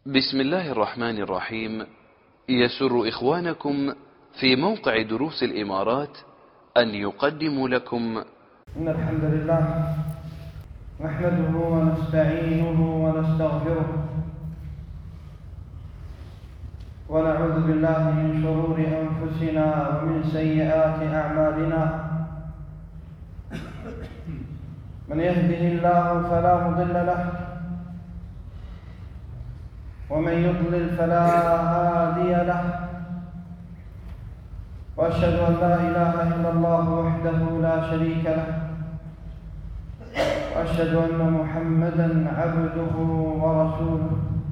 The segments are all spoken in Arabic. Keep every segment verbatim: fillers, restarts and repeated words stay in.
بسم الله الرحمن الرحيم. يسر إخوانكم في موقع دروس الإمارات أن يقدموا لكم إن الحمد لله نحمده ونستعينه ونستغفره ونعوذ بالله من شرور أنفسنا ومن سيئات أعمالنا. من يهده الله فلا مضل له ومن يضلل فلا هادي له، وأشهد أن لا إله إلا الله وحده لا شريك له، وأشهد أن محمدًا عبده ورسوله.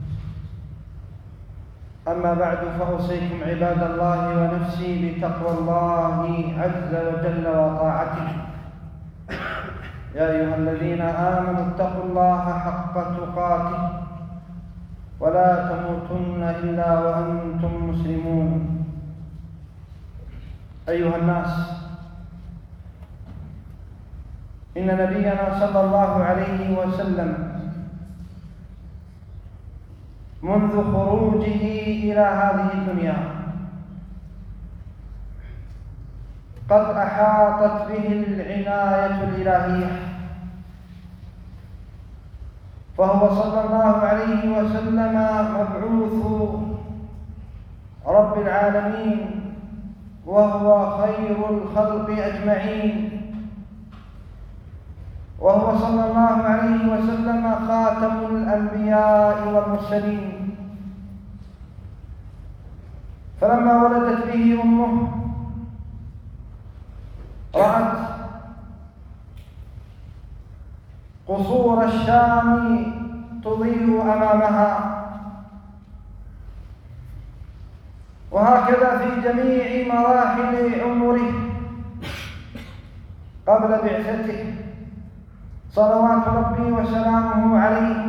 أما بعد، فأوصيكم عباد الله ونفسي بتقوى الله عز وجل وطاعته. يا أيها الذين آمنوا اتقوا الله حق تقاته ولا تموتن إلا وأنتم مسلمون. أيها الناس، إن نبينا صلى الله عليه وسلم منذ خروجه إلى هذه الدنيا قد أحاطت به العناية الإلهية، فهو صلى الله عليه وسلم مبعوث رب العالمين، وهو خير الخلق أجمعين، وهو صلى الله عليه وسلم خاتم الأنبياء والمرسلين. فلما ولدت به أمه رأت قصور الشام تضيء أمامها، وهكذا في جميع مراحل عمره قبل بعثته صلوات ربي وسلامه عليه.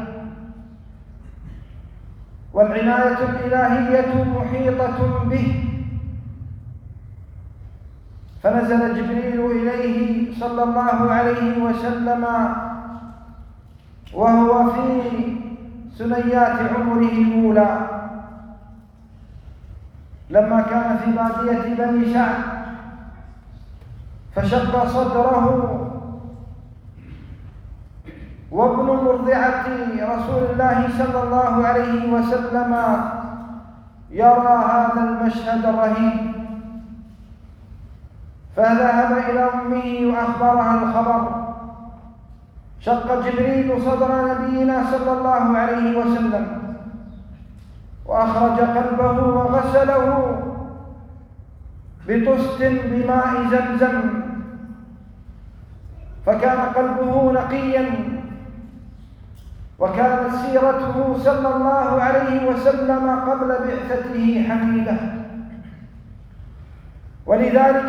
والعناية الإلهية محيطة به، فنزل جبريل إليه صلى الله عليه وسلم وهو في سنيات عمره الأولى، لما كان في بادية بني سعد، فشق صدره، وابن مرضعة رسول الله صلى الله عليه وسلم يرى هذا المشهد الرهيب، فذهب إلى أمه وأخبرها الخبر. شق جبريل صدر نبينا صلى الله عليه وسلم وأخرج قلبه وغسله بطست بماء زمزم، فكان قلبه نقيا، وكانت سيرته صلى الله عليه وسلم قبل بعثته حميدة. ولذلك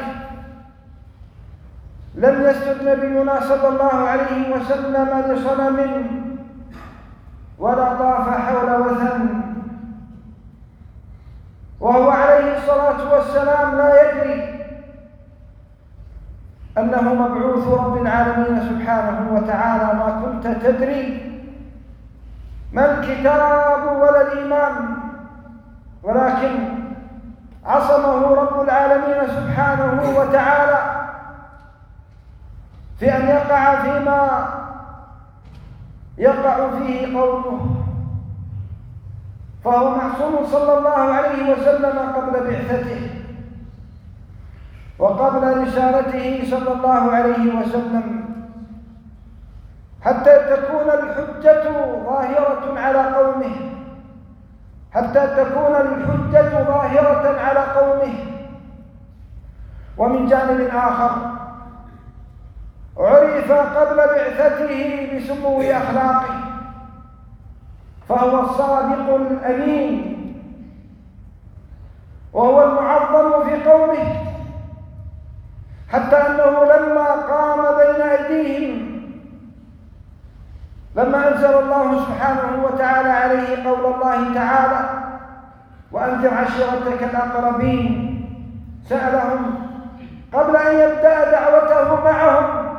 لم يسجد نبينا صلى الله عليه وسلم لصنم ولا طاف حول وثن، وهو عليه الصلاة والسلام لا يدري أنه مبعوث رب العالمين سبحانه وتعالى. ما كنت تدري ما الكتاب ولا الإيمان، ولكن عصمه رب العالمين سبحانه وتعالى في أن يقع فيما يقع فيه قومه، فهو معصوم صلى الله عليه وسلم قبل بعثته وقبل رسالته صلى الله عليه وسلم، حتى تكون الحجة ظاهرة على قومه حتى تكون الحجة ظاهرة على قومه. ومن جانب آخر عرف قبل بعثته بسمو أخلاقه، فهو الصادق الأمين، وهو المعظم في قومه، حتى أنه لما قام بين أيديهم، لما أنزل الله سبحانه وتعالى عليه قول الله تعالى: وأنذر عشيرتك الأقربين، سألهم قبل أن يبدأ دعوته معهم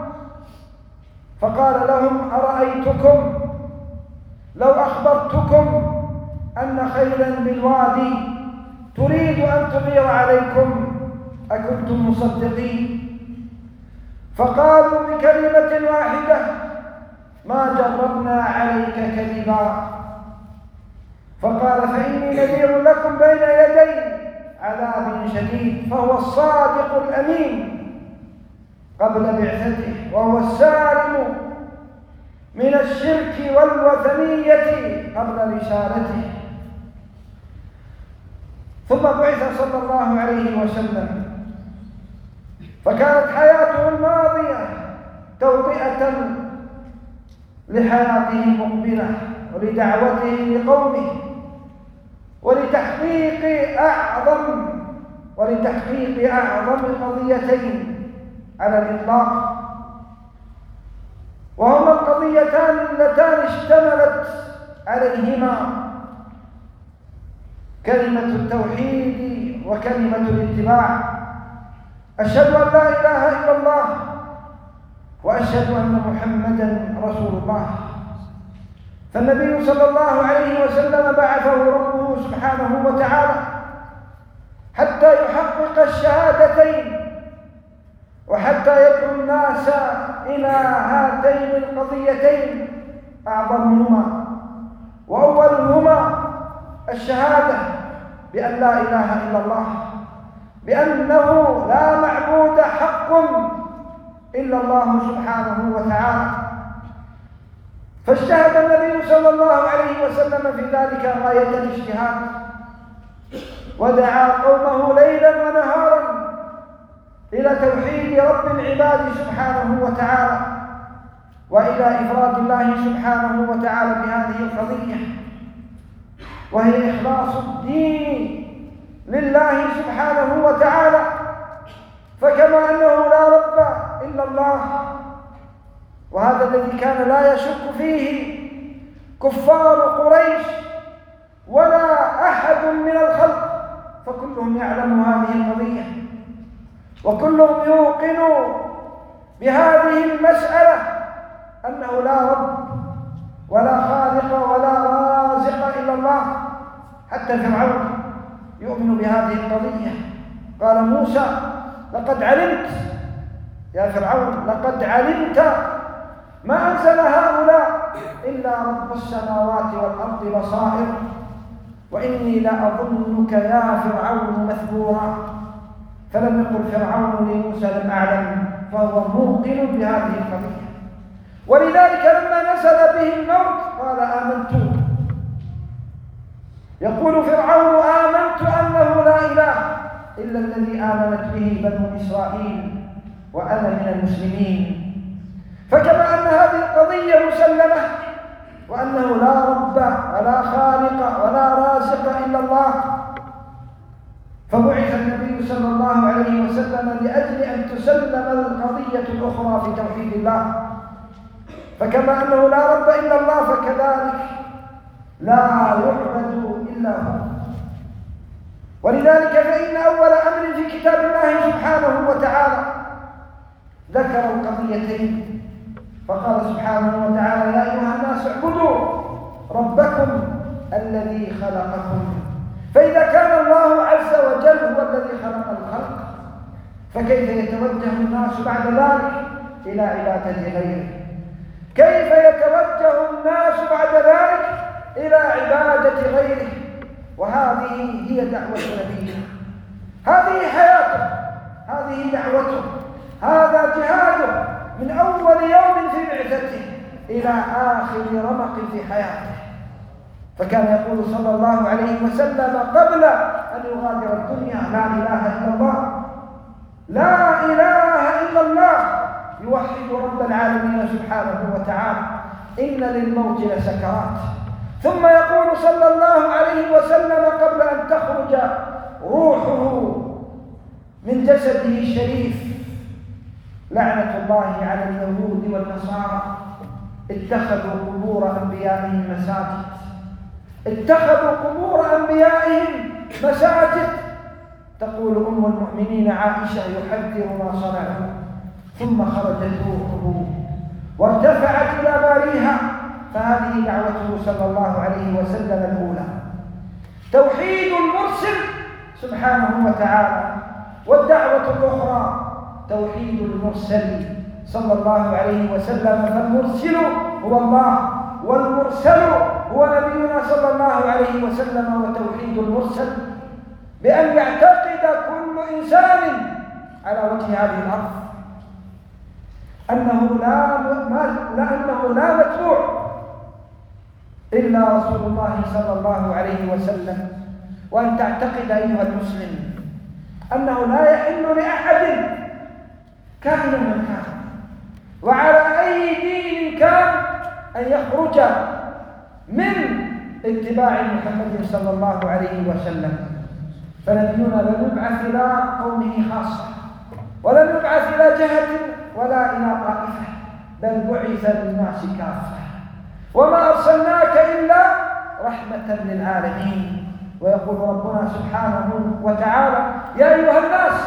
فقال لهم: أرأيتكم لو أخبرتكم أن خيلا بالوادي تريد أن تغير عليكم أكنتم مصدقين؟ فقالوا بكلمة واحدة: ما جربنا عليك كذبا. فقال: فإني نذير لكم بين يدي عذاب شديد. فهو الصادق الأمين قبل بعثته، وهو السالم من الشرك والوثنية قبل رسالته. ثم بعث صلى الله عليه وسلم، فكانت حياته الماضية توطئة لحياته المقبلة ولدعوته لقومه ولتحقيق أعظم ولتحقيق أعظم قضيتين على الإطلاق، وهما القضيتان اللتان اشتملت عليهما كلمة التوحيد وكلمة الاتباع: أشهد أن لا إله إلا الله وأشهد أن محمدا رسول الله. فالنبي صلى الله عليه وسلم بعثه ربه سبحانه وتعالى حتى يحقق الشهادتين وحتى يدعو الناس إلى هاتين القضيتين أعظمهما وأولهما الشهادة بأن لا إله إلا الله، بأنه لا معبود حق إلا الله سبحانه وتعالى. فاجتهد النبي صلى الله عليه وسلم في ذلك غاية الاجتهاد، ودعا قومه ليلا ونهارا إلى توحيد رب العباد سبحانه وتعالى وإلى إفراد الله سبحانه وتعالى بهذه القضية، وهي إخلاص الدين لله سبحانه وتعالى. فكما أنه لا رب إلا الله، وهذا الذي كان لا يشك فيه كفار قريش ولا أحد من الخلق، فكلهم يعلم هذه القضية وكلهم يوقن بهذه المسألة أنه لا رب ولا خالق ولا رازق إلا الله. حتى فرعون يؤمن بهذه القضية. قال موسى: لقد علمت يا فرعون، لقد علمت ما أنزل هؤلاء إلا رب السماوات والأرض بصائر، وإني لأظنك يا فرعون مثبورا. فلم يقل فرعون لموسى لم أعلم، فهو موقن بهذه القضية. ولذلك لما نزل به الموت قال: آمنت. يقول فرعون: آمنت أنه لا إله إلا الذي آمنت به بنو إسرائيل وأنا من المسلمين. فكما أن هذه القضية مسلمة وأنه لا رب ولا خالق ولا رازق إلا الله، فبعث النبي صلى الله عليه وسلم لأجل أن تسلم القضية الأخرى في توحيد الله. فكما أنه لا رب إلا الله فكذلك لا يعبد إلا هو. ولذلك فإن أول أمر في كتاب الله سبحانه وتعالى ذكر القضيتين، فقال سبحانه وتعالى: يا أيها الناس اعبدوا ربكم الذي خلقكم. فإذا كان الله عز وجل هو الذي خلق الخلق، فكيف يتوجه الناس بعد ذلك إلى عبادة غيره؟ كيف يتوجه الناس بعد ذلك إلى عبادة غيره؟ وهذه هي دعوة نبيه، هذه حياته، هذه دعوته، هذا جهاده من أول يوم في بعثته إلى آخر رمق في حياته. فكان يقول صلى الله عليه وسلم قبل أن يغادر الدنيا: لا إله إلا الله، لا إله إلا الله، يوحد رب العالمين سبحانه وتعالى: إن للموت لسكرات. ثم يقول صلى الله عليه وسلم قبل أن تخرج روحه من جسده الشريف: لعنة الله على اليهود والنصارى اتخذوا قبور أنبيائهم مساجد، اتخذوا قبور أنبيائهم مساجد. تقول أم المؤمنين عائشة: يحذر ما صنعوا. ثم خرجت روحه وارتفعت إلى باريها. فهذه دعوته صلى الله عليه وسلم الأولى. المرسل سبحانه وتعالى. والدعوة الأخرى توحيد المرسل صلى الله عليه وسلم، فالمرسل هو الله والمرسل هو نبينا صلى الله عليه وسلم. وتوحيد المرسل بأن يعتقد كل إنسان على وجه هذه الأرض أنه لا لأنه لا متبوع إلا رسول الله صلى الله عليه وسلم. وأن تعتقد أيها المسلم أنه لا يحل لأحد كائنا من كان وعلى أي دين كان أن يخرج من اتباع محمد صلى الله عليه وسلم. فنبينا لم يبعث إلى قومه خاصة، ولم يبعث إلى جهة ولا إلى طائفة، بل بعث للناس كافة. وما أرسلناك إلا رحمة للعالمين. ويقول ربنا سبحانه وتعالى: يا أيها الناس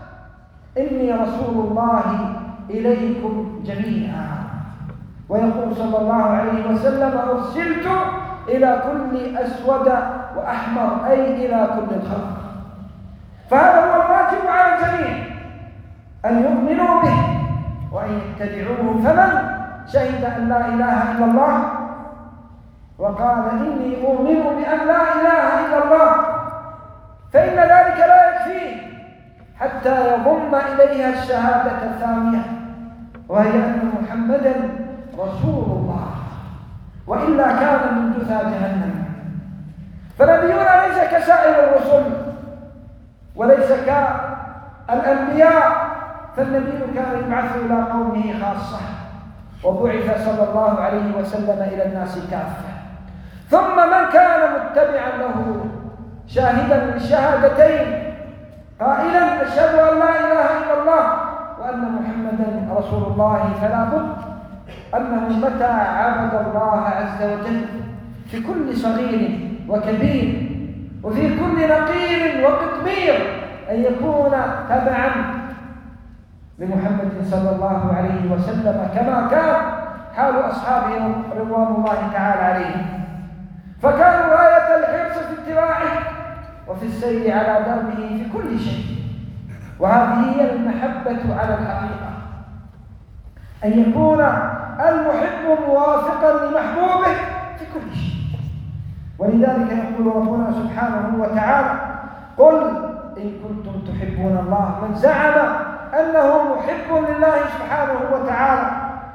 إني رسول الله إليكم جميعا. ويقول صلى الله عليه وسلم: أرسلت إلى كل أسود وأحمر، أي إلى كل الخلق. فهذا هو الواجب على الجميع أن يؤمنوا به وأن يتبعوه. فمن شهد أن لا إله إلا الله وقال إني أؤمن بأن لا إله إلا الله فإن ذلك لا يكفيه حتى يضم إليها الشهادة الثانية، وهي أن محمدا رسول الله، وإلا كان من جثى جهنم. فنبينا ليس كسائر الرسل وليس كالأنبياء، فالنبي كان يبعث إلى قومه خاصة، وبعث صلى الله عليه وسلم إلى الناس كافة. ثم من كان متبعا له شاهدا بالشهادتين قائلا: أشهد أن لا إله إلا الله وأن محمدا رسول الله، فلا بد أنه متى عبد الله عز وجل في كل صغير وكبير وفي كل نقير وقطمير أن يكون تبعا لمحمد صلى الله عليه وسلم، كما كان حال أصحابه رضوان الله تعالى عليهم. فكانوا غاية الحرص في اتباعه وفي السير على دربه في كل شيء. وهذه هي المحبة على الحقيقة، أن يكون المحب موافقا لمحبوبه في كل شيء. ولذلك يقول ربنا سبحانه وتعالى: قل إن كنتم تحبون الله. من زعم أنه محب لله سبحانه وتعالى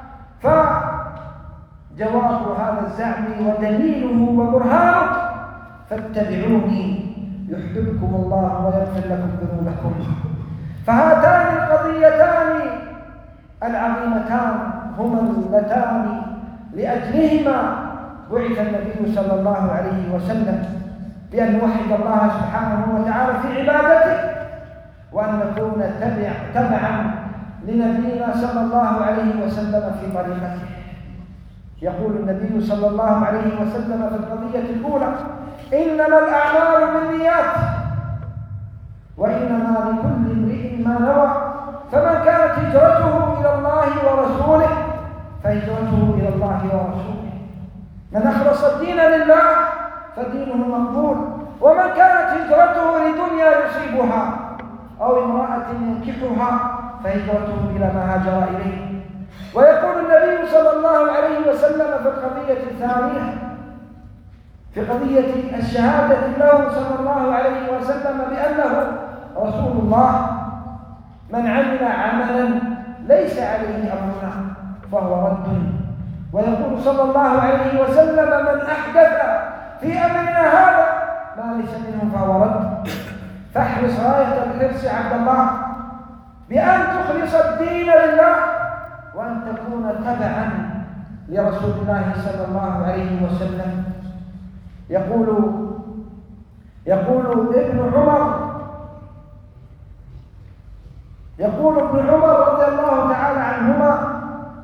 فجواب هذا الزعم ودليله وبرهانه: فاتبعوني يحببكم الله ويغفر لكم ذنوبكم. فهاتان القضيتان العظيمتان هما اللتان لأجلهما بعث النبي صلى الله عليه وسلم، بأن نوحد الله سبحانه وتعالى في عبادته، وأن نكون تبع تبعا لنبينا صلى الله عليه وسلم في طريقته. يقول النبي صلى الله عليه وسلم في القضية الأولى: إنما الأعمال بالنيات وإنما لكل امرئ ما نوى، فمن كانت هجرته إلى الله ورسوله فهجرته إلى الله ورسوله. من أخلص الدين لله فدينه مقبول، ومن كانت هجرته لدنيا يصيبها أو امرأة ينكحها فهجرته إلى ما هاجر إليه. ويقول النبي صلى الله عليه وسلم في القضية الثانية، في قضية الشهادة له صلى الله عليه وسلم بأنه رسول الله: من عمل عملا ليس عليه أمرنا فهو رد. ويقول صلى الله عليه وسلم: من أحدث في أمرنا هذا ما ليس منه فهو رد. فاحرص غاية الحرص عبد الله بأن تخلص الدين لله، وأن تكون تبعا لرسول الله صلى الله عليه وسلم. يقول يقول ابن عمر يقول ابن عمر رضي الله تعالى عنهما: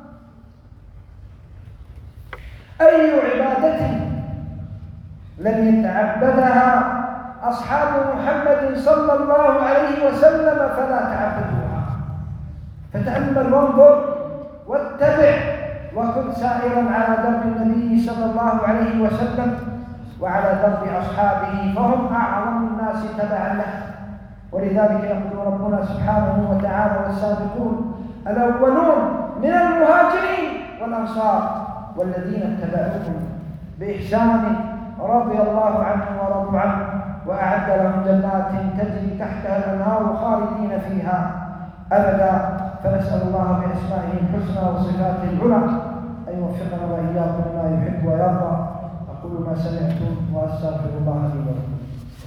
أي عبادة لم يتعبدها أصحاب محمد صلى الله عليه وسلم فلا تعبدوها. فتأمل وانظر واتبع وكن سائرا على درب النبي صلى الله عليه وسلم، وعلى درب أصحابه، فهم أعظم الناس تبعا له. ولذلك يقول ربنا سبحانه وتعالى: والسابقون الأولون من المهاجرين والأنصار والذين اتبعوهم بإحسان رضي الله عنهم ورضوا عنه وأعد لهم جنات تجري تحتها الأنهار خالدين فيها أبدا. فنسأل الله بأسمائه الحسنى وصفاته العلى أن يوفقنا وإياكم لما يحب ويرضى. أقول ما سمعتم وأستغفر الله لي ولكم.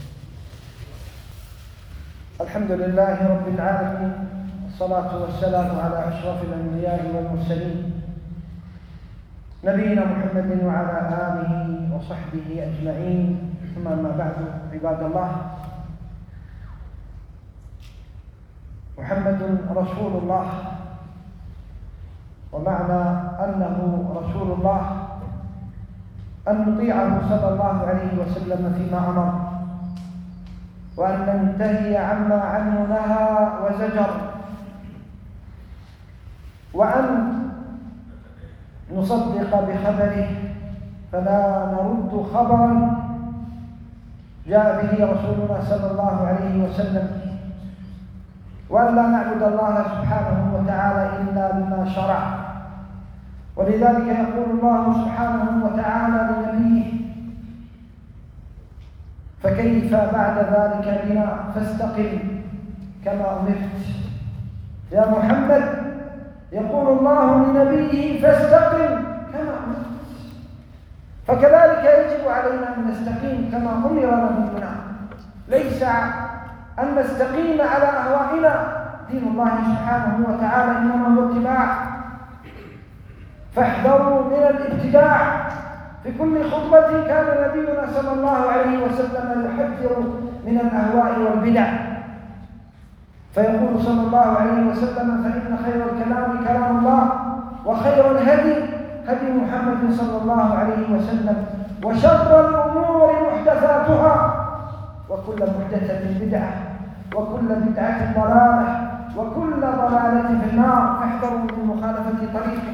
الحمد لله رب العالمين، والصلاة والسلام على أشرف الأنبياء والمرسلين نبينا محمد وعلى آله وصحبه أجمعين، ثم أما بعد. عباد الله، محمد رسول الله، ومعنى أنه رسول الله أن نطيعه صلى الله عليه وسلم فيما أمر، وأن ننتهي عما عنه نهى وزجر، وأن نصدق بخبره فلا نرد خبرا جاء به رسولنا صلى الله عليه وسلم، وأن لا نعبد الله سبحانه وتعالى إلا بما شرع. ولذلك يقول الله سبحانه وتعالى لنبيه: فكيف بعد ذلك بنا فاستقم كما أمرت. يا محمد، يقول الله لنبيه: فاستقم كما أمرت. فكذلك يجب علينا أن نستقيم كما أمر نبينا، ليس أن نستقيم على أهوائنا. دين الله سبحانه وتعالى إنما هو اتباع، فاحذروا من الابتداع. في كل خطبة كان نبينا صلى الله عليه وسلم يحذر من الأهواء والبدع، فيقول صلى الله عليه وسلم: فإن خير الكلام كلام الله، وخير الهدي هدي محمد صلى الله عليه وسلم، وشر الأمور محدثاتها، وكل محدثة بدعة، وكل بدعة ضلالة، وكل ضلالة في النار. فاحذروا من مخالفة طريقه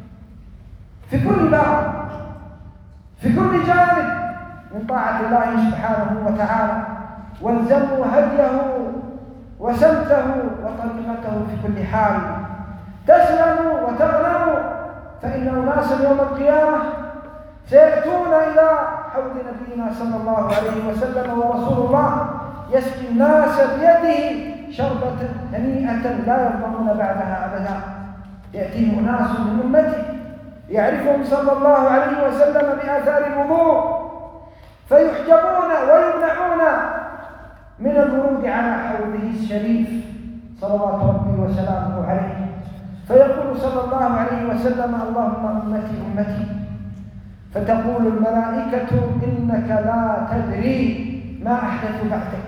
في كل باب، في كل جانب من طاعة الله سبحانه وتعالى، والزموا هديه وسمته وطريقته في كل حال، تسلموا وتغنموا. فإن أناسا يوم القيامة سيأتون إلى حوض نبينا صلى الله عليه وسلم ورسول الله يسقي الناس بيده شربة هنيئة لا يظلمون بعدها أبدا. يأتيه أناس من أمته يعرفهم صلى الله عليه وسلم بآثار الوضوء، فيحجبون ويمنعون من الورود على حوضه الشريف صلوات ربي وسلامه عليه، فيقول صلى الله عليه وسلم: اللهم أمتي أمتي. فتقول الملائكة: إنك لا تدري ما أحدث بعدك،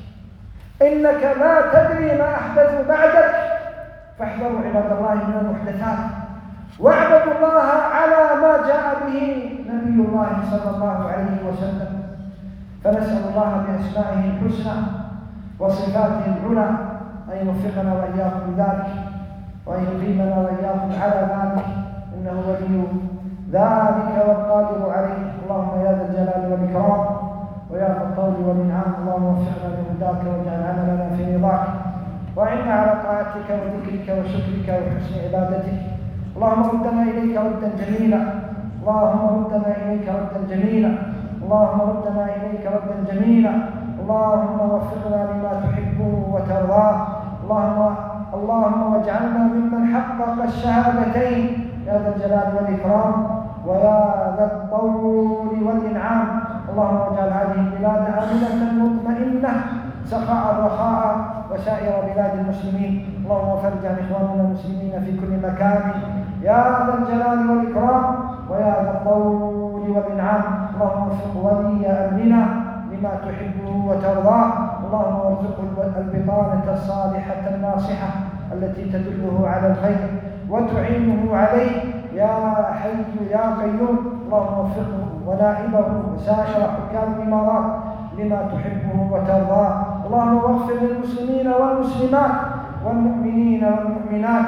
إنك لا تدري ما أحدث بعدك. فاحذروا عباد الله من المحدثات، واعبدوا الله على ما جاء به نبي الله صلى الله عليه وسلم. فنسأل الله بأسمائه الحسنى وصفاته العلى أن يوفقنا وإياكم ذلك، وأن يقيمنا وإياكم على ذلك، إنه ولي ذلك والقادر عليه. اللهم يا ذا الجلال والإكرام ويا ذا الطول والإنعام، اللهم وفقنا لهداك واجعل عملنا في رضاك، وأعنا على طاعتك وذكرك وشكرك وحسن عبادتك. اللهم ردنا إليك ردا جميلا، اللهم ردنا إليك ردا جميلا، اللهم ردنا إليك ردا جميلا. اللهم وفقنا لما تحبه وترضاه. اللهم اللهم واجعلنا ممن حقق الشهادتين يا ذا الجلال والإكرام ويا ذا الطول والإنعام. اللهم واجعل هذه البلاد آمنة مطمئنة سخاء رخاء وسائر بلاد المسلمين. اللهم فرج عن إخواننا المسلمين في كل مكان يا ذا الجلال والإكرام ويا ذا الطول والإنعام. اللهم وفق ولي أمرنا لما تحبه وترضاه. اللهم وارزقه البطانة الصالحة الناصحة التي تدله على الخير وتعينه عليه يا حي يا قيوم. اللهم وفقه ونائبه وسائر حكام الإمارات لما تحبه وترضاه. اللهم اغفر للمسلمين والمسلمات والمؤمنين والمؤمنات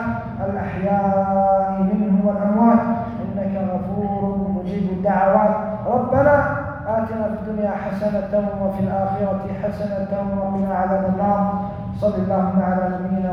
الأحياء منهم والأموات إنك غفور مجيب الدعوات. ربنا آتنا في الدنيا حسنة وفي الآخرة حسنة وقنا عذاب النار. صلى الله على نبينا